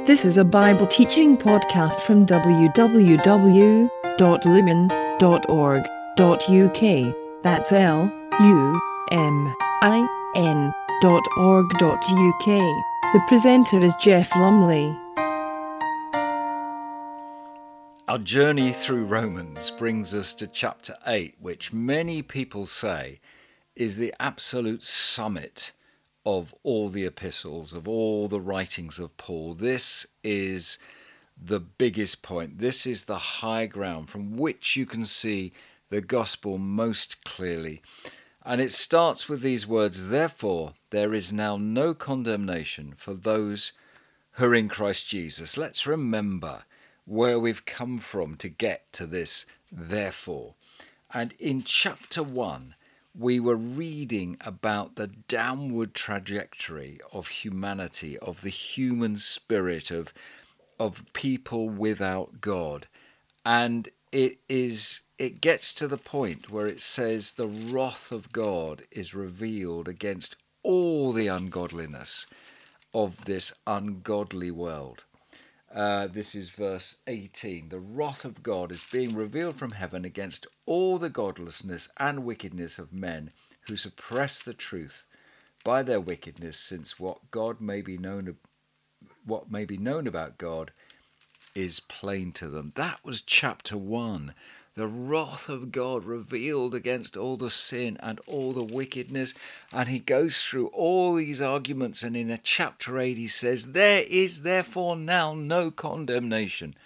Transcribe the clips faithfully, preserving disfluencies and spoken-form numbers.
This is a Bible teaching podcast from w w w dot lumen dot org dot u k. That's L U M I N dot org dot u k. The presenter is Jeff Lumley. Our journey through Romans brings us to chapter eight, which many people say is the absolute summit of all the epistles, of all the writings of Paul. This is the biggest point. This is the high ground from which you can see the gospel most clearly. And it starts with these words, "Therefore, there is now no condemnation for those who are in Christ Jesus." Let's remember where we've come from to get to this therefore. And in chapter one, we were reading about the downward trajectory of humanity, of the human spirit, of, of people without God. And it is it gets to the point where it says the wrath of God is revealed against all the ungodliness of this ungodly world. Uh, this is verse eighteen. The wrath of God is being revealed from heaven against all the godlessness and wickedness of men who suppress the truth by their wickedness, since what God may be known, what may be known about God is plain to them. That was chapter one. The wrath of God revealed against all the sin and all the wickedness. And he goes through all these arguments. And in a chapter eight, he says, "There is therefore now no condemnation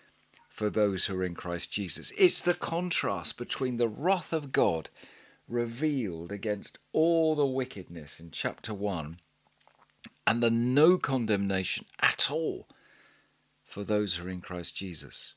for those who are in Christ Jesus." It's the contrast between the wrath of God revealed against all the wickedness in chapter one and the no condemnation at all for those who are in Christ Jesus.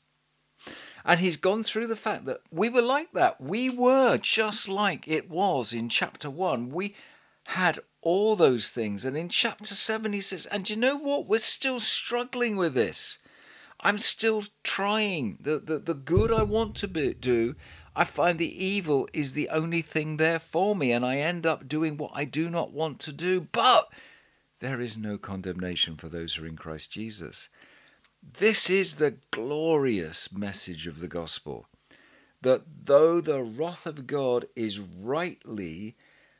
And he's gone through the fact that we were like that. We were just like it was in chapter one. We had all those things. And in chapter seven, he says, and you know what? We're still struggling with this. I'm still trying. The, the, the good I want to be, do, I find the evil is the only thing there for me. And I end up doing what I do not want to do. But there is no condemnation for those who are in Christ Jesus. This is the glorious message of the gospel, that though the wrath of God is rightly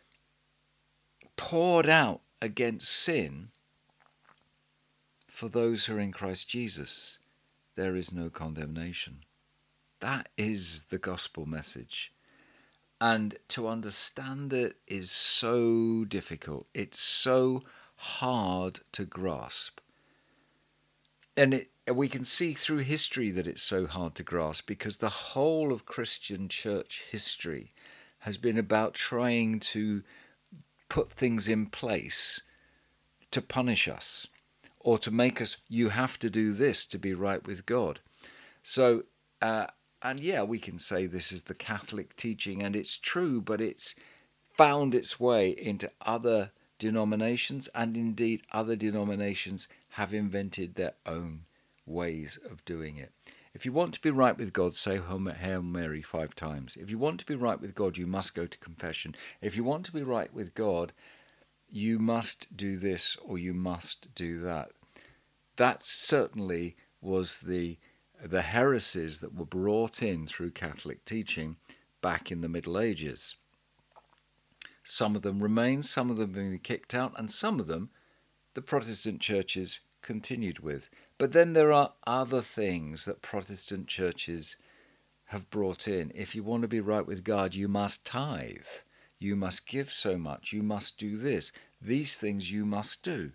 poured out against sin, for those who are in Christ Jesus, there is no condemnation. That is the gospel message. And to understand it is so difficult. It's so hard to grasp. And it, we can see through history that it's so hard to grasp, because the whole of Christian church history has been about trying to put things in place to punish us or to make us, you have to do this to be right with God. So, uh, and yeah, we can say this is the Catholic teaching, and it's true, but it's found its way into other denominations, and indeed other denominations have invented their own ways of doing it. If you want to be right with God, say Hail Mary five times. If you want to be right with God, you must go to confession. If you want to be right with God, you must do this or you must do that. That certainly was the the heresies that were brought in through Catholic teaching back in the Middle Ages. Some of them remain, some of them have been kicked out, and some of them the Protestant churches continued with. But then there are other things that Protestant churches have brought in. If you want to be right with God, you must tithe. You must give so much. You must do this. These things you must do.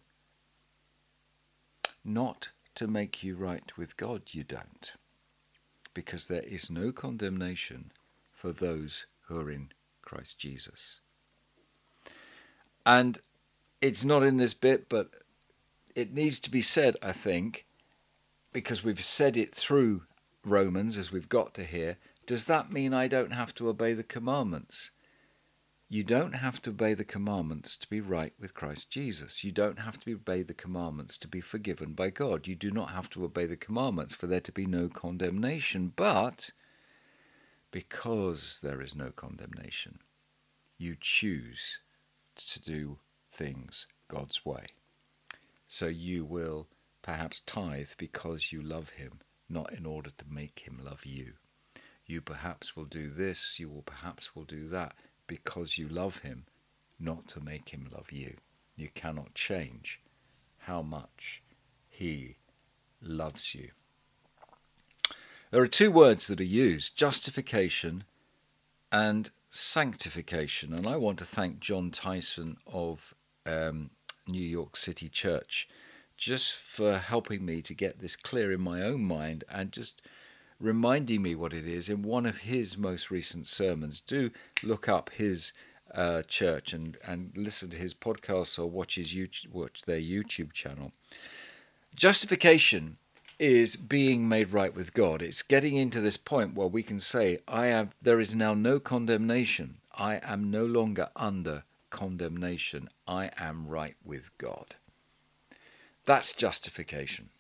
Not to make you right with God, you don't. Because there is no condemnation for those who are in Christ Jesus. And it's not in this bit, but it needs to be said, I think, because we've said it through Romans as we've got to here. Does that mean I don't have to obey the commandments? You don't have to obey the commandments to be right with Christ Jesus. You don't have to obey the commandments to be forgiven by God. You do not have to obey the commandments for there to be no condemnation. But because there is no condemnation, you choose to do things God's way. So you will perhaps tithe because you love him, not in order to make him love you. You perhaps will do this, you will perhaps will do that because you love him, not to make him love you. You cannot change how much he loves you. There are two words that are used, justification and sanctification. And I want to thank John Tyson of um, New York City Church just for helping me to get this clear in my own mind and just reminding me what it is in one of his most recent sermons. Do look up his uh, church and, and listen to his podcasts or watch his YouTube, watch their YouTube channel. Justification is being made right with God. It's getting into this point where we can say, I have, there is now no condemnation. I am no longer under condemnation. I am right with God. That's justification.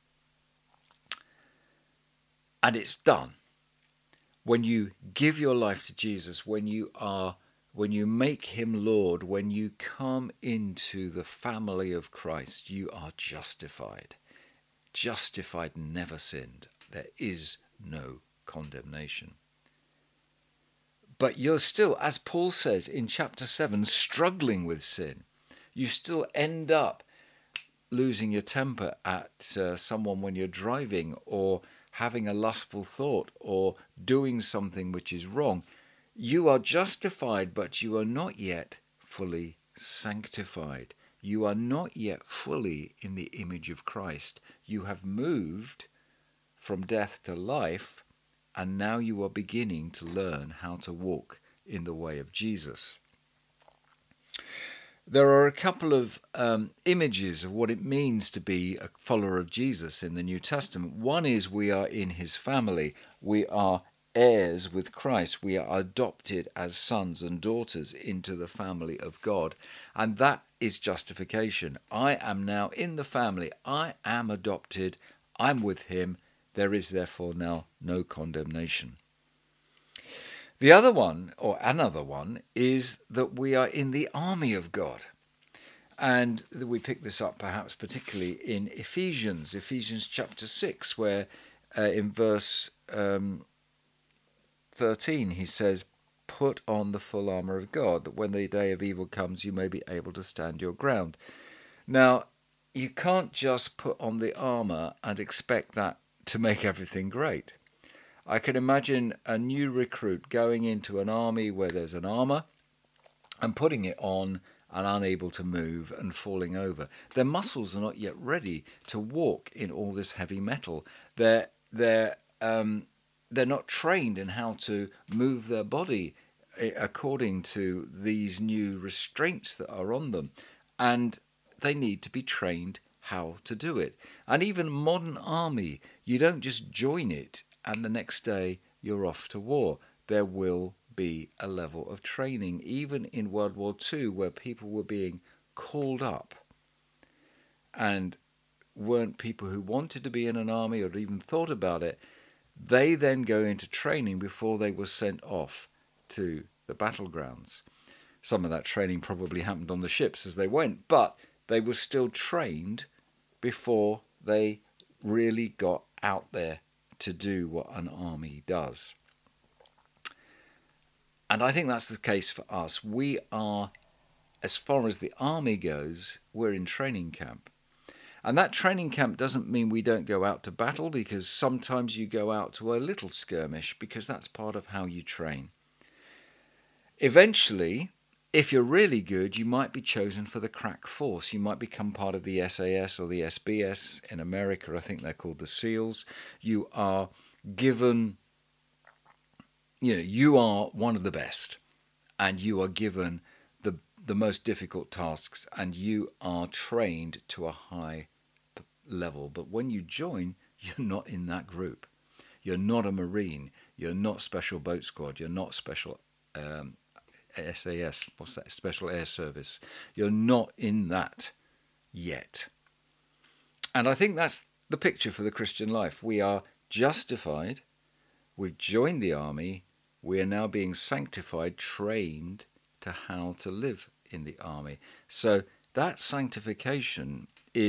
And it's done. When you give your life to Jesus, when you are, when you make him Lord, when you come into the family of Christ, you are justified. Justified, never sinned. There is no condemnation. But you're still, as Paul says in chapter seven, struggling with sin. You still end up losing your temper at uh, someone when you're driving, or having a lustful thought, or doing something which is wrong. You are justified, but you are not yet fully sanctified. You are not yet fully in the image of Christ. You have moved from death to life, and now you are beginning to learn how to walk in the way of Jesus. There are a couple of um, images of what it means to be a follower of Jesus in the New Testament. One is we are in his family. We are heirs with Christ. We are adopted as sons and daughters into the family of God. And that is justification. I am now in the family. I am adopted. I'm with him. There is therefore now no condemnation. The other one, or another one, is that we are in the army of God. And we pick this up perhaps particularly in Ephesians, Ephesians chapter six, where uh, in verse um, thirteen he says, put on the full armour of God, that when the day of evil comes you may be able to stand your ground. Now, you can't just put on the armour and expect that to make everything great. I can imagine a new recruit going into an army where there's an armour and putting it on and unable to move and falling over. Their muscles are not yet ready to walk in all this heavy metal. They're, they're, um, they're not trained in how to move their body according to these new restraints that are on them. And they need to be trained how to do it. And even a modern army, you don't just join it and the next day you're off to war. There will be a level of training, even in World War Two, where people were being called up and weren't people who wanted to be in an army or even thought about it. They then go into training before they were sent off to the battlegrounds. Some of that training probably happened on the ships as they went, but they were still trained before they really got out there to do what an army does. And I think that's the case for us. We are, as far as the army goes, we're in training camp. And that training camp doesn't mean we don't go out to battle, because sometimes you go out to a little skirmish, because that's part of how you train. Eventually, if you're really good, you might be chosen for the crack force. You might become part of the S A S or the S B S. In America, I think they're called the SEALs. You are given, you know, you are one of the best, and you are given the the most difficult tasks, and you are trained to a high level. But when you join, you're not in that group. You're not a Marine. You're not Special Boat Squad. You're not Special um, S A S. What's that? Special Air Service. You're not in that yet. And I think that's the picture for the Christian life. We are justified. We've joined the army. We are now being sanctified, trained to how to live in the army. So that sanctification is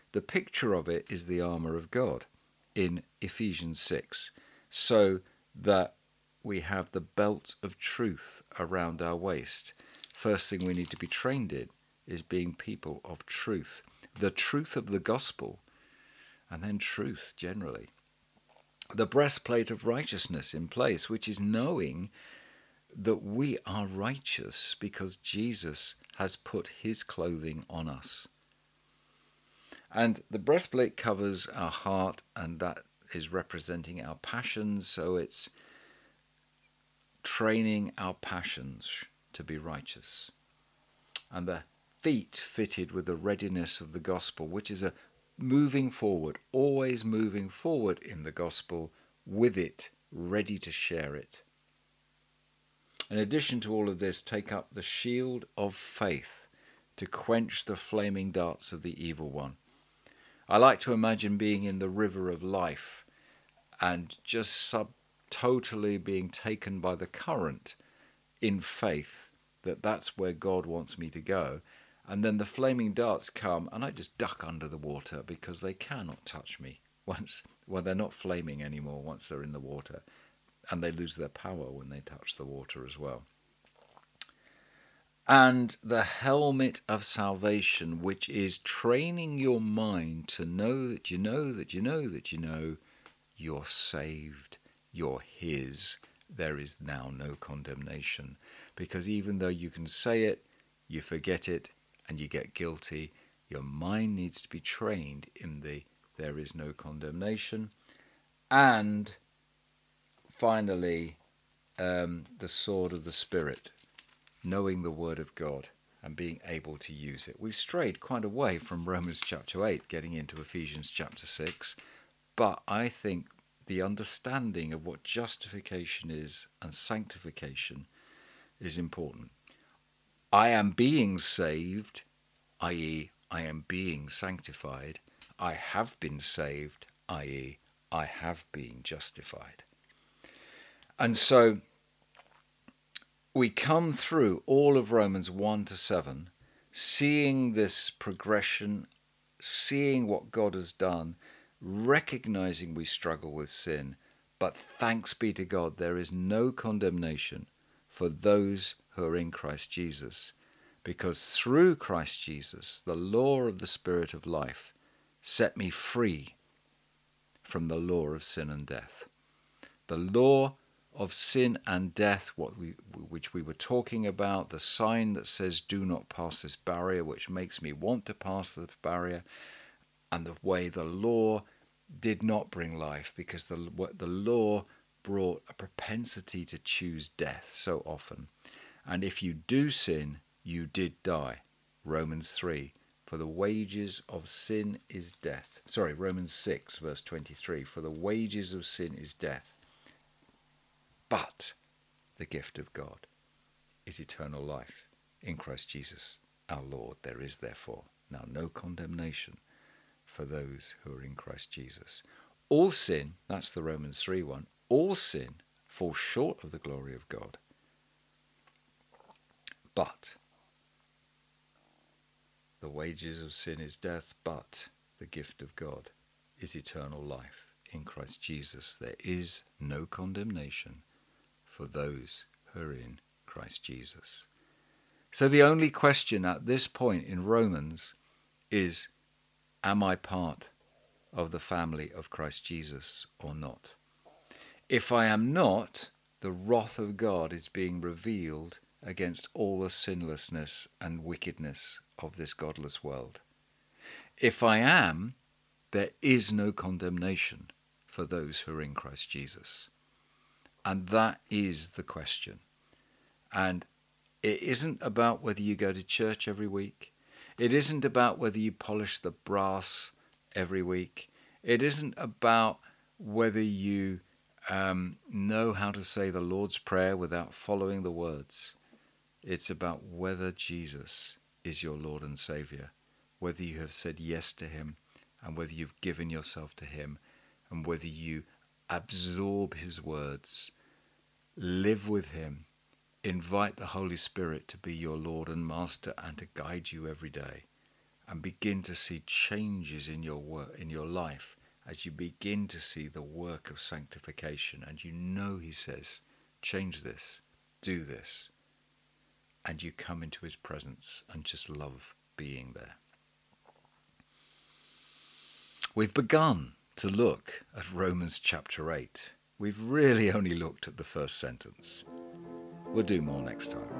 the picture of it is the armour of God in Ephesians six, so that we have the belt of truth around our waist. First thing we need to be trained in is being people of truth, the truth of the gospel, and then truth generally. The breastplate of righteousness in place, which is knowing that we are righteous because Jesus has put his clothing on us. And the breastplate covers our heart, and that is representing our passions, so it's training our passions to be righteous. And the feet fitted with the readiness of the gospel, which is a moving forward, always moving forward in the gospel, with it, ready to share it. In addition to all of this, take up the shield of faith to quench the flaming darts of the evil one. I like to imagine being in the river of life and just sub totally being taken by the current in faith that that's where God wants me to go. And then the flaming darts come and I just duck under the water because they cannot touch me once, well, they're not flaming anymore once they're in the water, and they lose their power when they touch the water as well. And the helmet of salvation, which is training your mind to know that you know that you know that you know you're saved, you're his, there is now no condemnation. Because even though you can say it, you forget it, and you get guilty, your mind needs to be trained in the there is no condemnation. And finally, um, the sword of the Spirit, knowing the word of God and being able to use it. We've strayed quite away from Romans chapter eight, getting into Ephesians chapter six, but I think the understanding of what justification is and sanctification is important. I am being saved, that is, I am being sanctified. I have been saved, that is, I have been justified. And so we come through all of Romans one to seven, seeing this progression, seeing what God has done, recognizing we struggle with sin, but thanks be to God, there is no condemnation for those who are in Christ Jesus, because through Christ Jesus, the law of the Spirit of life set me free from the law of sin and death. The law of sin and death, what we, which we were talking about, the sign that says do not pass this barrier, which makes me want to pass the barrier, and the way the law did not bring life, because the, the law brought a propensity to choose death so often. And if you do sin, you did die. Romans three, for the wages of sin is death. Sorry, Romans six, verse twenty-three, for the wages of sin is death. But the gift of God is eternal life in Christ Jesus our Lord. There is therefore now no condemnation for those who are in Christ Jesus. All sin, that's the Romans three one, all sin falls short of the glory of God. But the wages of sin is death, but the gift of God is eternal life in Christ Jesus. There is no condemnation for those who are in Christ Jesus. So the only question at this point in Romans is, am I part of the family of Christ Jesus or not? If I am not, the wrath of God is being revealed against all the sinlessness and wickedness of this godless world. If I am, there is no condemnation for those who are in Christ Jesus. And that is the question. And it isn't about whether you go to church every week. It isn't about whether you polish the brass every week. It isn't about whether you um, know how to say the Lord's Prayer without following the words. It's about whether Jesus is your Lord and Saviour, whether you have said yes to him, and whether you've given yourself to him, and whether you absorb his words, live with him, invite the Holy Spirit to be your Lord and Master and to guide you every day. and begin to see changes in your work, in your life, as you begin to see the work of sanctification. And you know, he says, change this, do this. And you come into his presence and just love being there. We've begun to look at Romans chapter eight. We've really only looked at the first sentence. We'll do more next time.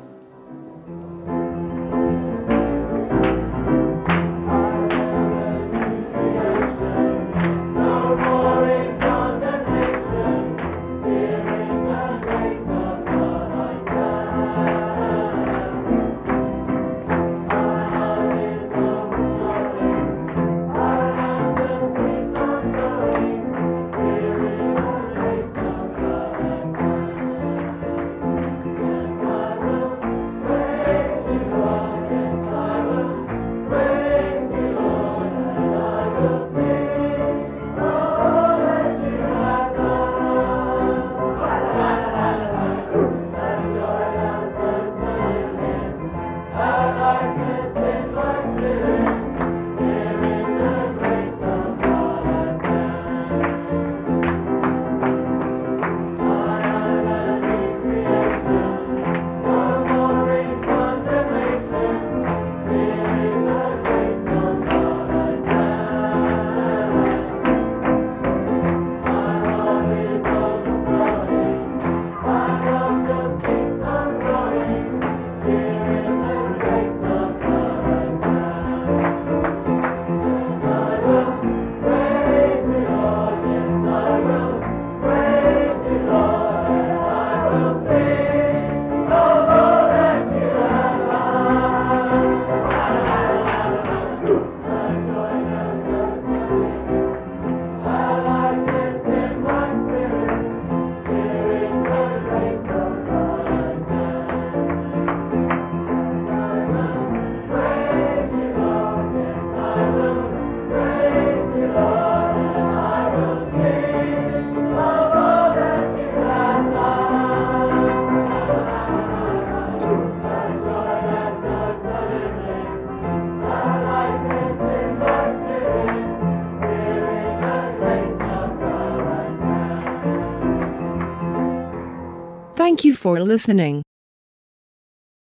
Thank you for listening.